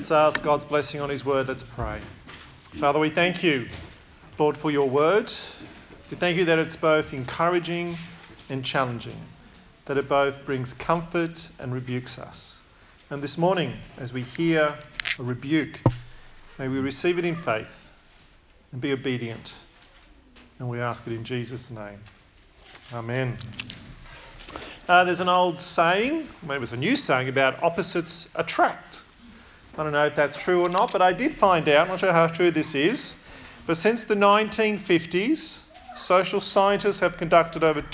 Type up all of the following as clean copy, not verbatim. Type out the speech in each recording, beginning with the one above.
Let's ask God's blessing on his word. Let's pray. Father, we thank you, Lord, for your word. We thank you that it's both encouraging and challenging, that it both brings comfort and rebukes us. And this morning, as we hear a rebuke, may we receive it in faith and be obedient. And we ask it in Jesus' name. Amen. There's an old saying, maybe it's a new saying, about opposites attract. I don't know if that's true or not, but I did find out, I'm not sure how true this is, but since the 1950s, social scientists have conducted over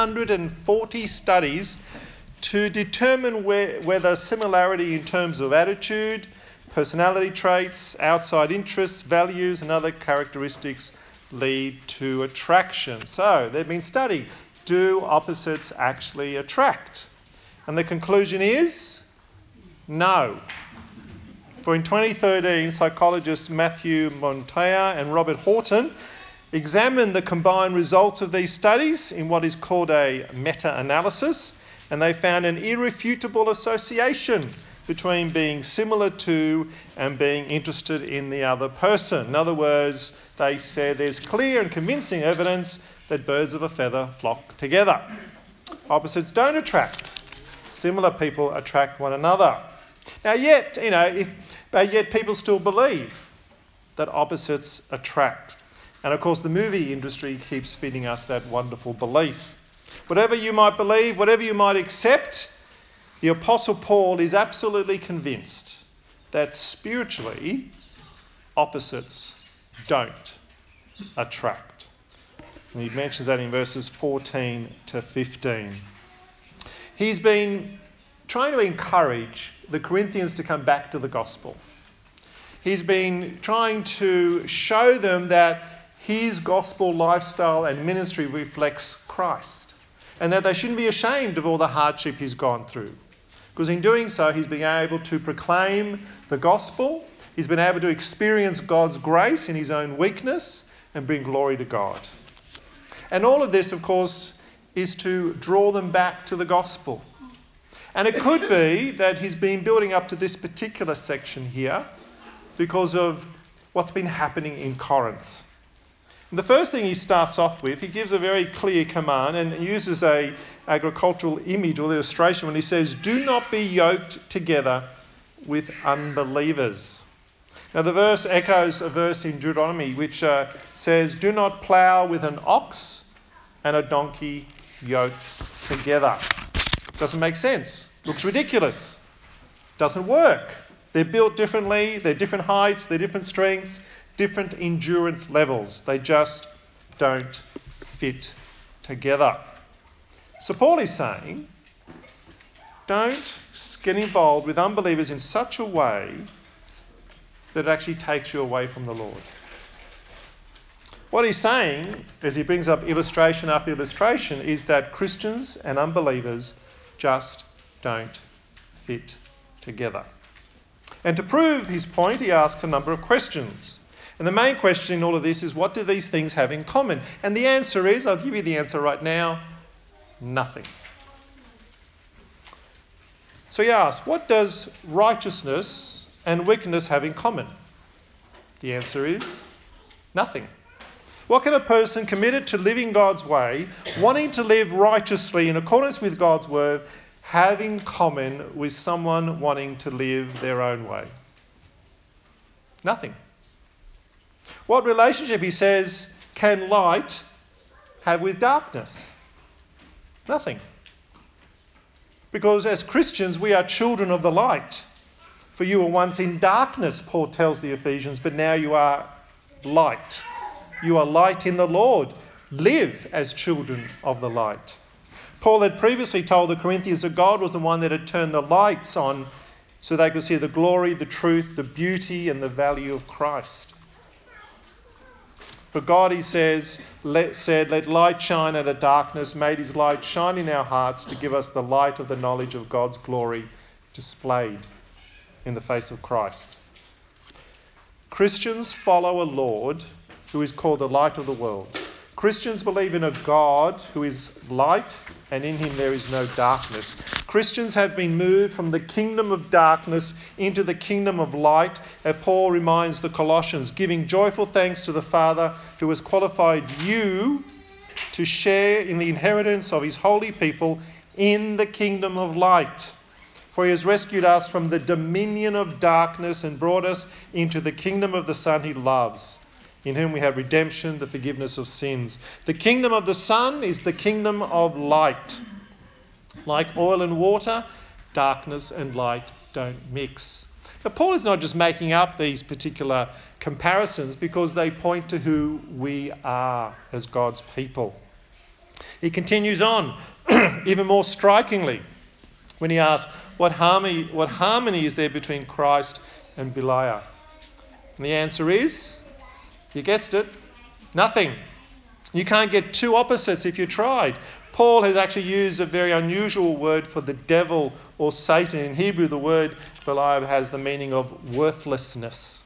240 studies to determine whether similarity in terms of attitude, personality traits, outside interests, values and other characteristics lead to attraction. So they've been studied. Do opposites actually attract? And the conclusion is no. For in 2013, psychologists Matthew Montoya and Robert Horton examined the combined results of these studies in what is called a meta-analysis, and they found an irrefutable association between being similar to and being interested in the other person. In other words, they said there's clear and convincing evidence that birds of a feather flock together. Opposites don't attract. Similar people attract one another. Now, yet people still believe that opposites attract. And of course, the movie industry keeps feeding us that wonderful belief. Whatever you might believe, whatever you might accept, the Apostle Paul is absolutely convinced that spiritually, opposites don't attract. And he mentions that in verses 14 to 15. He's been trying to encourage the Corinthians to come back to the gospel. He's been trying to show them that his gospel lifestyle and ministry reflects Christ, and that they shouldn't be ashamed of all the hardship he's gone through. Because in doing so, he's been able to proclaim the gospel, he's been able to experience God's grace in his own weakness and bring glory to God. And all of this, of course, is to draw them back to the gospel. And it could be that he's been building up to this particular section here because of what's been happening in Corinth. And the first thing he starts off with, he gives a very clear command and uses an agricultural image or illustration when he says, "Do not be yoked together with unbelievers." Now the verse echoes a verse in Deuteronomy which says, "Do not plough with an ox and a donkey yoked together." Doesn't make sense. Looks ridiculous. Doesn't work. They're built differently. They're different heights. They're different strengths. Different endurance levels. They just don't fit together. So Paul is saying, don't get involved with unbelievers in such a way that it actually takes you away from the Lord. What he's saying, as he brings up illustration after illustration, is that Christians and unbelievers just don't fit together. And to prove his point, he asks a number of questions. And the main question in all of this is, what do these things have in common? And the answer is, I'll give you the answer right now, nothing. So he asks, what does righteousness and wickedness have in common? The answer is nothing. What can a person committed to living God's way, wanting to live righteously in accordance with God's word, have in common with someone wanting to live their own way? Nothing. What relationship, he says, can light have with darkness? Nothing. Because as Christians, we are children of the light. For you were once in darkness, Paul tells the Ephesians, but now you are light. You are light in the Lord. Live as children of the light. Paul had previously told the Corinthians that God was the one that had turned the lights on so they could see the glory, the truth, the beauty and the value of Christ. For God, he said, let light shine out of darkness, made his light shine in our hearts to give us the light of the knowledge of God's glory displayed in the face of Christ. Christians follow a Lord who is called the light of the world. Christians believe in a God who is light, and in him there is no darkness. Christians have been moved from the kingdom of darkness into the kingdom of light, as Paul reminds the Colossians, giving joyful thanks to the Father who has qualified you to share in the inheritance of his holy people in the kingdom of light. For he has rescued us from the dominion of darkness and brought us into the kingdom of the Son he loves, in whom we have redemption, the forgiveness of sins. The kingdom of the Son is the kingdom of light. Like oil and water, darkness and light don't mix. Now, Paul is not just making up these particular comparisons because they point to who we are as God's people. He continues on, even more strikingly, when he asks, what harmony is there between Christ and Belial? And the answer is, you guessed it, nothing. You can't get two opposites if you tried. Paul has actually used a very unusual word for the devil or Satan. In Hebrew, the word Belial has the meaning of worthlessness.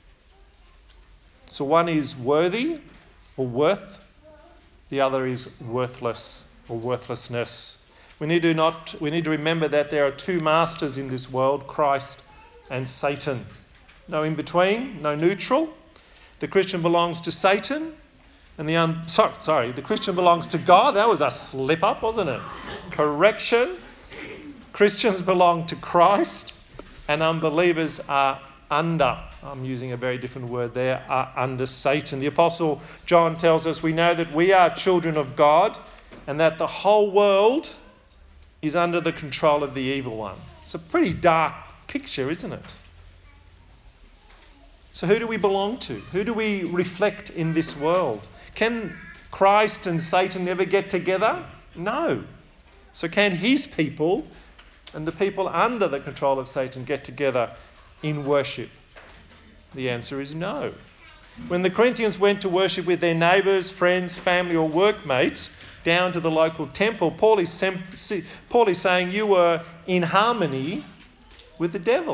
So one is worthy or worth, the other is worthless or worthlessness. We need to remember that there are two masters in this world, Christ and Satan. No in between, no neutral. The Christian belongs to Satan, and the Christian belongs to God. That was a slip up, wasn't it? Correction. Christians belong to Christ, and unbelievers are under, I'm using a very different word there, are under Satan. The Apostle John tells us we know that we are children of God and that the whole world is under the control of the evil one. It's a pretty dark picture, isn't it? So who do we belong to? Who do we reflect in this world? Can Christ and Satan ever get together? No. So can his people and the people under the control of Satan get together in worship? The answer is no. When the Corinthians went to worship with their neighbours, friends, family or workmates down to the local temple, Paul is saying you were in harmony with the devil.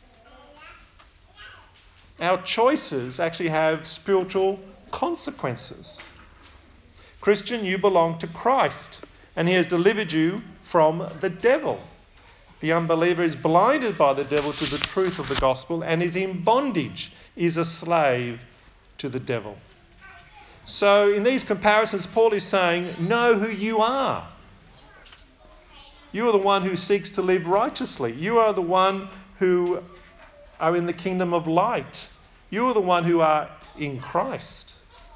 Our choices actually have spiritual consequences. Christian, you belong to Christ, and he has delivered you from the devil. The unbeliever is blinded by the devil to the truth of the gospel and is in bondage, is a slave to the devil. So in these comparisons, Paul is saying, know who you are. You are the one who seeks to live righteously. You are the one who are in the kingdom of light. You are the one who are in Christ.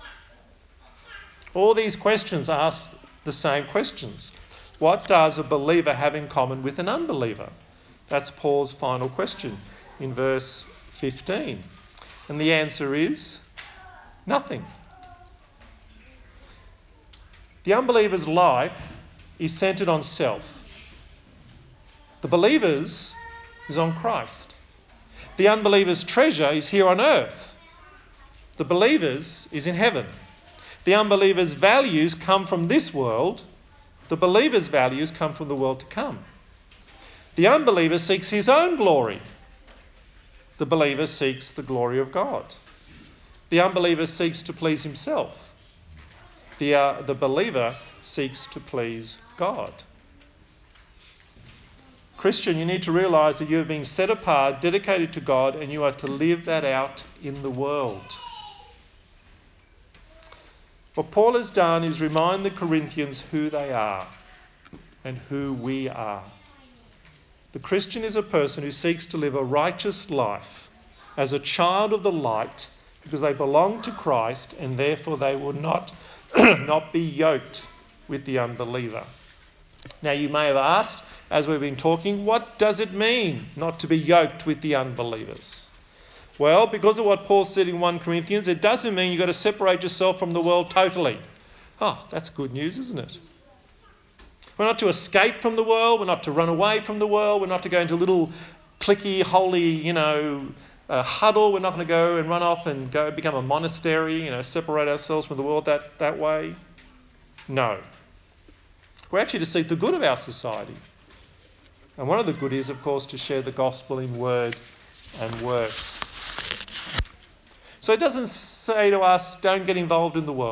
All these questions ask the same questions. What does a believer have in common with an unbeliever? That's Paul's final question in verse 15. And the answer is nothing. The unbeliever's life is centred on self. The believer's is on Christ. The unbeliever's treasure is here on earth. The believer's is in heaven. The unbeliever's values come from this world. The believer's values come from the world to come. The unbeliever seeks his own glory. The believer seeks the glory of God. The unbeliever seeks to please himself. The believer seeks to please God. Christian, you need to realise that you have been set apart, dedicated to God, and you are to live that out in the world. What Paul has done is remind the Corinthians who they are and who we are. The Christian is a person who seeks to live a righteous life as a child of the light because they belong to Christ and therefore they will not be yoked with the unbeliever. Now you may have asked, as we've been talking, what does it mean not to be yoked with the unbelievers? Well, because of what Paul said in 1 Corinthians, it doesn't mean you've got to separate yourself from the world totally. Oh, that's good news, isn't it? We're not to escape from the world. We're not to run away from the world. We're not to go into a little cliquey, holy, huddle. We're not going to go and run off and go become a monastery, separate ourselves from the world that way. No. We're actually to seek the good of our society. And one of the good is, of course, to share the gospel in word and works. So it doesn't say to us, don't get involved in the world.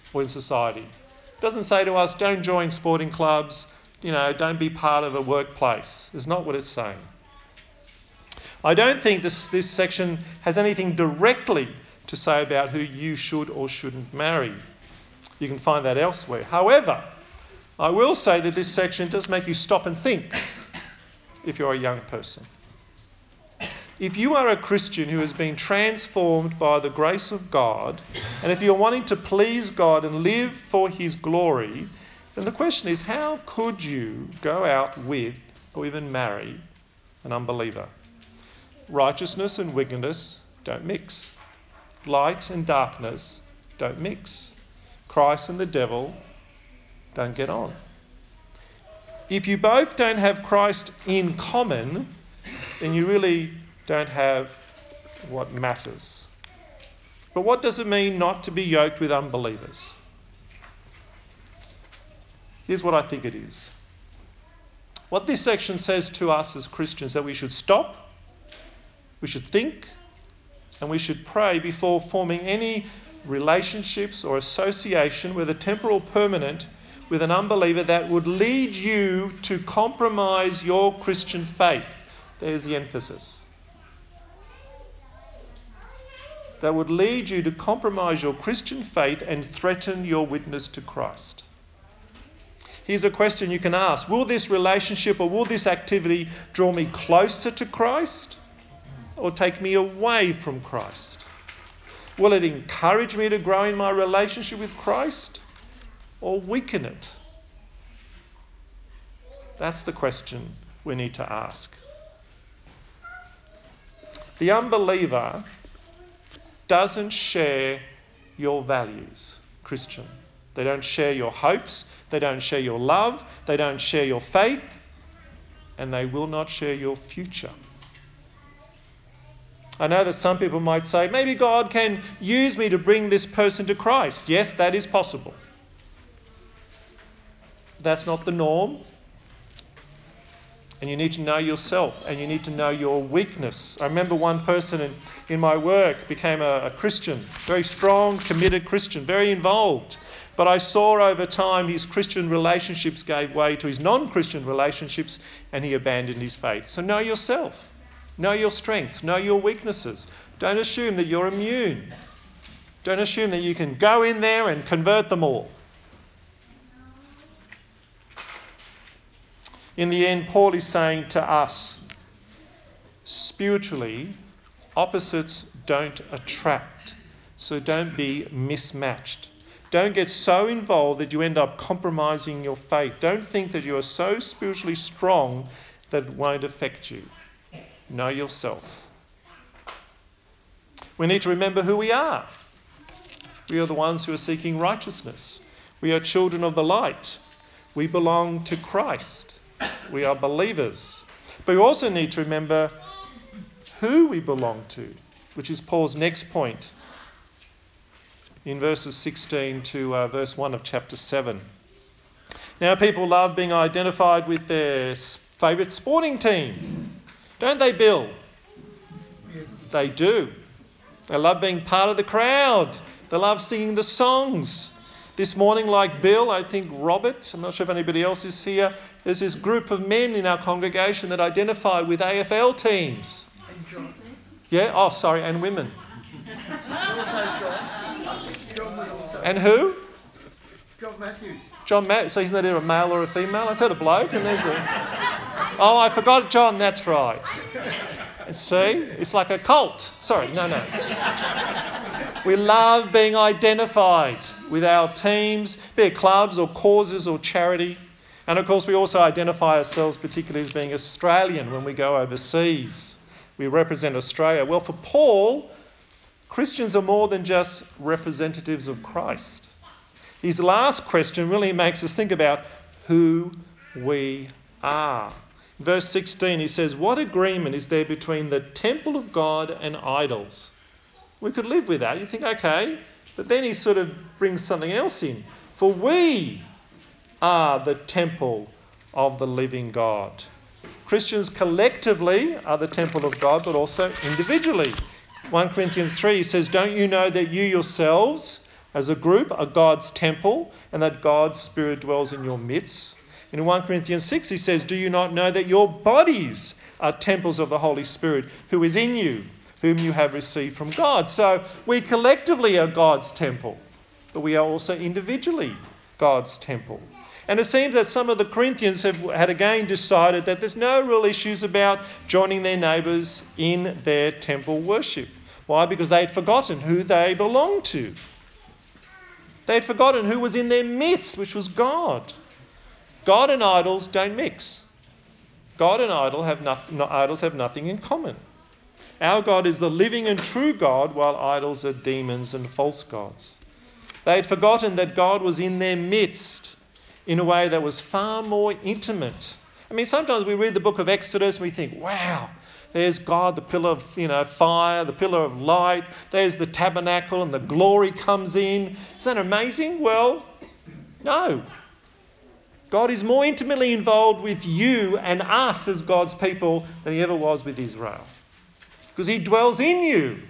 or in society. It doesn't say to us, don't join sporting clubs, don't be part of a workplace. It's not what it's saying. I don't think this section has anything directly to say about who you should or shouldn't marry. You can find that elsewhere. However, I will say that this section does make you stop and think if you're a young person. If you are a Christian who has been transformed by the grace of God, and if you're wanting to please God and live for his glory, then the question is, how could you go out with or even marry an unbeliever? Righteousness and wickedness don't mix. Light and darkness don't mix. Christ and the devil don't get on. If you both don't have Christ in common, then you really don't have what matters. But what does it mean not to be yoked with unbelievers? Here's what I think it is. What this section says to us as Christians, that we should stop, we should think, and we should pray before forming any relationships or association, whether temporal or permanent, with an unbeliever that would lead you to compromise your Christian faith. There's the emphasis. That would lead you to compromise your Christian faith and threaten your witness to Christ. Here's a question you can ask. Will this relationship or will this activity draw me closer to Christ or take me away from Christ? Will it encourage me to grow in my relationship with Christ or weaken it? That's the question we need to ask. The unbeliever doesn't share your values, Christian. They don't share your hopes, they don't share your love, they don't share your faith, and they will not share your future. I know that some people might say, maybe God can use me to bring this person to Christ. Yes, that is possible. That's not the norm. And you need to know yourself and you need to know your weakness. I remember one person in my work became a Christian, very strong, committed Christian, very involved. But I saw over time his Christian relationships gave way to his non-Christian relationships and he abandoned his faith. So know yourself. Know your strengths. Know your weaknesses. Don't assume that you're immune. Don't assume that you can go in there and convert them all. In the end, Paul is saying to us, spiritually, opposites don't attract. So don't be mismatched. Don't get so involved that you end up compromising your faith. Don't think that you are so spiritually strong that it won't affect you. Know yourself. We need to remember who we are. We are the ones who are seeking righteousness. We are children of the light. We belong to Christ. We are believers. But we also need to remember who we belong to, which is Paul's next point in verses 16 to verse 1 of chapter 7. Now, people love being identified with their favourite sporting team. Don't they, Bill? Yes. They do. They love being part of the crowd. They love singing the songs. This morning, like Bill, I think Robert, I'm not sure if anybody else is here, there's this group of men in our congregation that identify with AFL teams. Yeah? Oh, sorry, and women. And who? John Matthews. John Matthews. So he's not either a male or a female? I said a bloke and there's a... Oh, I forgot John, that's right. And see, it's like a cult. Sorry, no. We love being identified with our teams, be it clubs or causes or charity. And of course we also identify ourselves particularly as being Australian when we go overseas. We represent Australia. Well, for Paul, Christians are more than just representatives of Christ. His last question really makes us think about who we are. In verse 16 he says, what agreement is there between the temple of God and idols? We could live with that. You think, okay. But then he sort of brings something else in. For we are the temple of the living God. Christians collectively are the temple of God, but also individually. 1 Corinthians 3 says, don't you know that you yourselves as a group are God's temple and that God's Spirit dwells in your midst. In 1 Corinthians 6 he says, do you not know that your bodies are temples of the Holy Spirit who is in you, whom you have received from God? So we collectively are God's temple, but we are also individually God's temple. And it seems that some of the Corinthians had again decided that there's no real issues about joining their neighbours in their temple worship. Why? Because they had forgotten who they belonged to. They had forgotten who was in their midst, which was God. God and idols don't mix. God and idols have nothing in common. Our God is the living and true God, while idols are demons and false gods. They had forgotten that God was in their midst in a way that was far more intimate. I mean, sometimes we read the book of Exodus and we think, wow, there's God, the pillar of fire, the pillar of light. There's the tabernacle and the glory comes in. Is that amazing? Well, no. God is more intimately involved with you and us as God's people than he ever was with Israel. Because he dwells in you,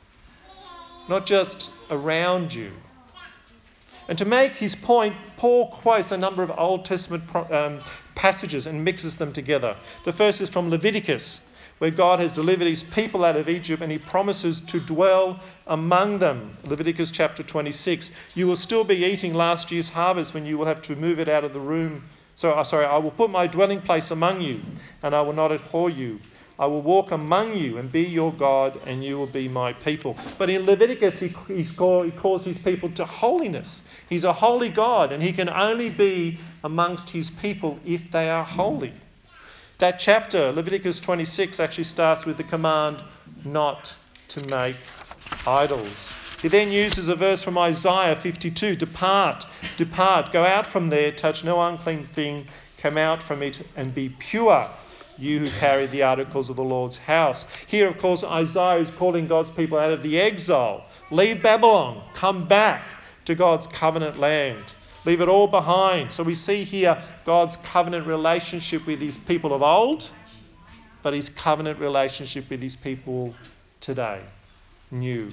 not just around you. And to make his point, Paul quotes a number of Old Testament passages and mixes them together. The first is from Leviticus, where God has delivered his people out of Egypt and he promises to dwell among them. Leviticus chapter 26. You will still be eating last year's harvest when you will have to move it out of the room. I will put my dwelling place among you and I will not abhor you. I will walk among you and be your God and you will be my people. But in Leviticus he calls his people to holiness. He's a holy God and he can only be amongst his people if they are holy. That chapter, Leviticus 26, actually starts with the command not to make idols. He then uses a verse from Isaiah 52, depart, go out from there, touch no unclean thing, come out from it and be pure, you who carry the articles of the Lord's house. Here, of course, Isaiah is calling God's people out of the exile. Leave Babylon, come back to God's covenant land. Leave it all behind. So we see here God's covenant relationship with his people of old, but his covenant relationship with his people today, new.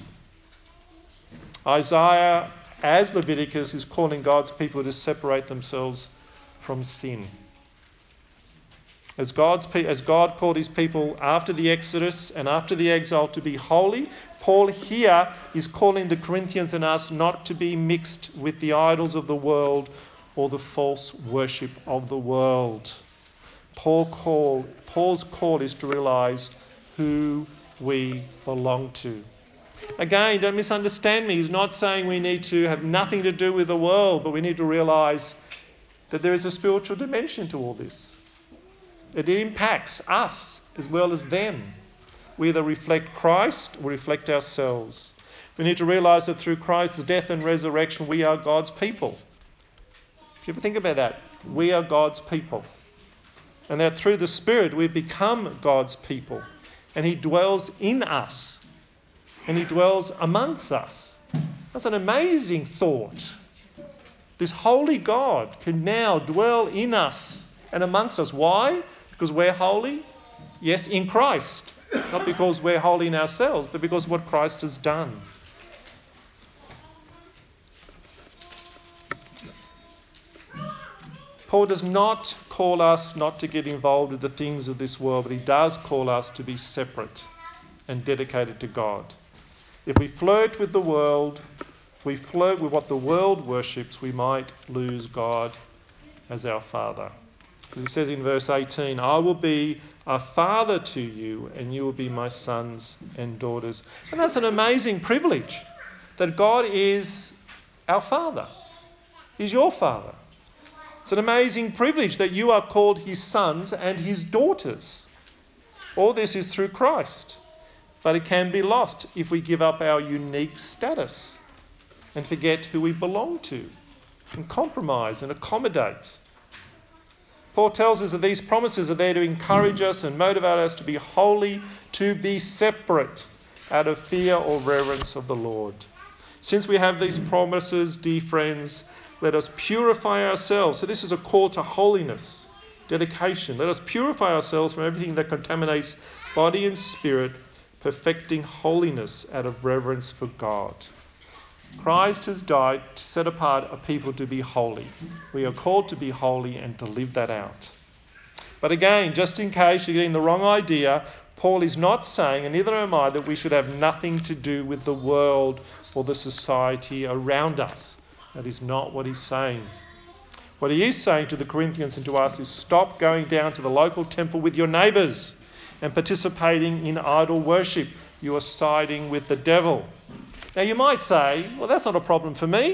Isaiah, as Leviticus, is calling God's people to separate themselves from sin. As God called his people after the Exodus and after the exile to be holy, Paul here is calling the Corinthians and us not to be mixed with the idols of the world or the false worship of the world. Paul's call is to realise who we belong to. Again, don't misunderstand me. He's not saying we need to have nothing to do with the world, but we need to realise that there is a spiritual dimension to all this. It impacts us as well as them. We either reflect Christ or reflect ourselves. We need to realise that through Christ's death and resurrection, we are God's people. If you ever think about that, we are God's people. And that through the Spirit, we've become God's people. And he dwells in us. And he dwells amongst us. That's an amazing thought. This holy God can now dwell in us and amongst us. Why? Because we're holy? Yes, in Christ. Not because we're holy in ourselves, but because of what Christ has done. Paul does not call us not to get involved with the things of this world, but he does call us to be separate and dedicated to God. If we flirt with the world, we flirt with what the world worships, we might lose God as our Father. Because he says in verse 18, I will be a father to you and you will be my sons and daughters. And that's an amazing privilege, that God is our Father. He's your Father. It's an amazing privilege that you are called his sons and his daughters. All this is through Christ. But it can be lost if we give up our unique status and forget who we belong to and compromise and accommodate. Paul tells us that these promises are there to encourage us and motivate us to be holy, to be separate out of fear or reverence of the Lord. Since we have these promises, dear friends, let us purify ourselves. So this is a call to holiness, dedication. Let us purify ourselves from everything that contaminates body and spirit, perfecting holiness out of reverence for God. Christ has died to set apart a people to be holy. We are called to be holy and to live that out. But again, just in case you're getting the wrong idea, Paul is not saying, and neither am I, that we should have nothing to do with the world or the society around us. That is not what he's saying. What he is saying to the Corinthians and to us is stop going down to the local temple with your neighbours and participating in idol worship. You are siding with the devil. Now you might say, well, that's not a problem for me.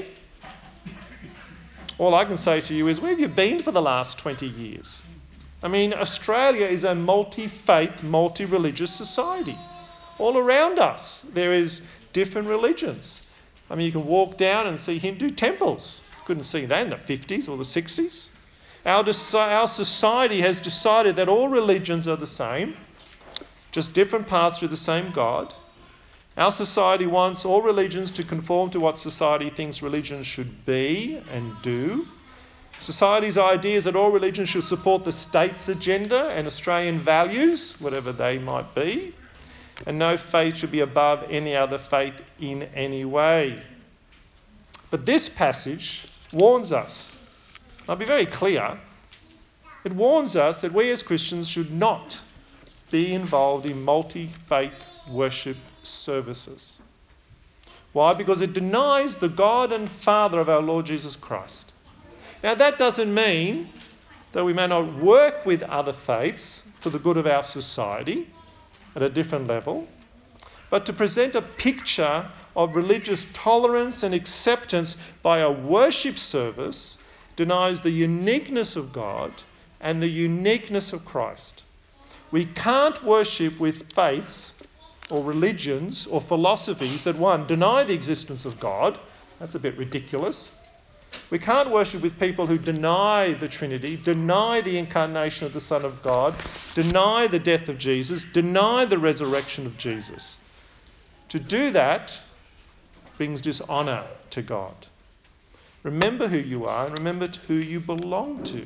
All I can say to you is, where have you been for the last 20 years? I mean, Australia is a multi-faith, multi-religious society. All around us there is different religions. I mean, you can walk down and see Hindu temples. Couldn't see that in the 50s or the 60s. Our society has decided that all religions are the same, just different paths to the same God. Our society wants all religions to conform to what society thinks religions should be and do. Society's idea is that all religions should support the state's agenda and Australian values, whatever they might be, and no faith should be above any other faith in any way. But this passage warns us. I'll be very clear. It warns us that we as Christians should not be involved in multi-faith worship services. Why? Because it denies the God and Father of our Lord Jesus Christ. Now that doesn't mean that we may not work with other faiths for the good of our society at a different level, but to present a picture of religious tolerance and acceptance by a worship service denies the uniqueness of God and the uniqueness of Christ. We can't worship with faiths or religions or philosophies that, one, deny the existence of God. That's a bit ridiculous. We can't worship with people who deny the Trinity, deny the incarnation of the Son of God, deny the death of Jesus, deny the resurrection of Jesus. To do that brings dishonour to God. Remember who you are and remember who you belong to.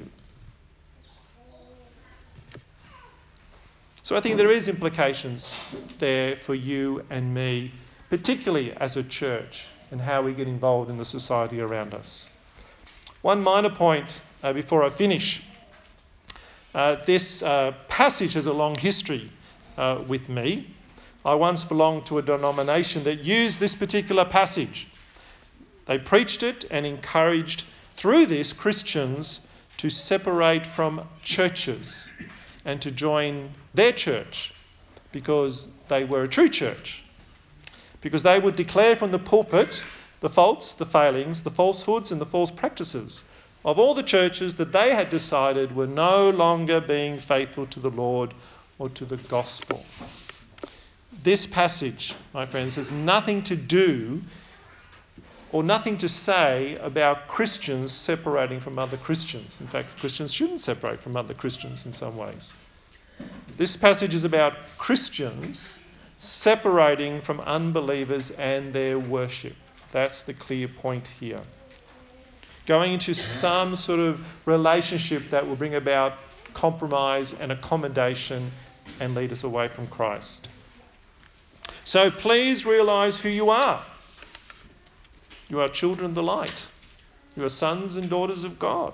So I think there is implications there for you and me, particularly as a church, and how we get involved in the society around us. One minor point before I finish. This passage has a long history with me. I once belonged to a denomination that used this particular passage. They preached it and encouraged, through this, Christians to separate from churches and to join their church because they were a true church. Because they would declare from the pulpit the faults, the failings, the falsehoods and the false practices of all the churches that they had decided were no longer being faithful to the Lord or to the gospel. This passage, my friends, has nothing to do or nothing to say about Christians separating from other Christians. In fact, Christians shouldn't separate from other Christians in some ways. This passage is about Christians separating from unbelievers and their worship. That's the clear point here. Going into some sort of relationship that will bring about compromise and accommodation and lead us away from Christ. So please realise who you are. You are children of the light. You are sons and daughters of God.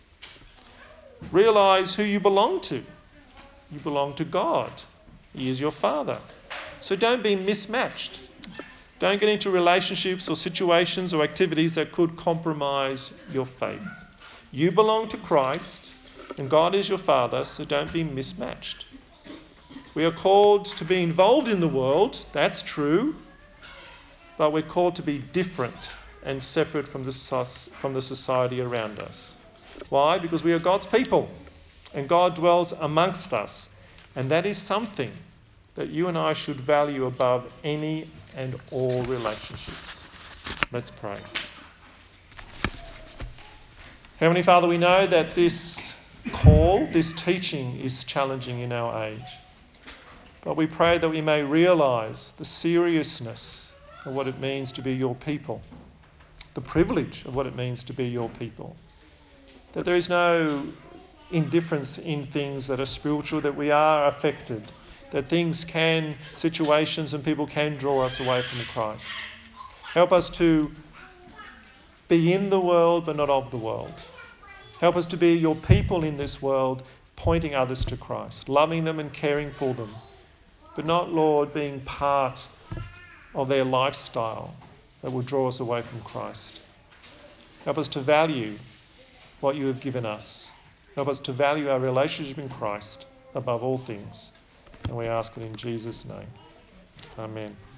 Realise who you belong to. You belong to God. He is your Father. So don't be mismatched. Don't get into relationships or situations or activities that could compromise your faith. You belong to Christ and God is your Father, so don't be mismatched. We are called to be involved in the world, that's true, but we're called to be different and separate from the society around us. Why? Because we are God's people and God dwells amongst us, and that is something that you and I should value above any and all relationships. Let's pray. Heavenly Father, we know that this call, this teaching is challenging in our age. But we pray that we may realise the seriousness of what it means to be your people, the privilege of what it means to be your people. That there is no indifference in things that are spiritual, that we are affected, that situations and people can draw us away from Christ. Help us to be in the world but not of the world. Help us to be your people in this world, pointing others to Christ, loving them and caring for them, but not, Lord, being part of their lifestyle that will draw us away from Christ. Help us to value what you have given us. Help us to value our relationship in Christ above all things. And we ask it in Jesus' name. Amen.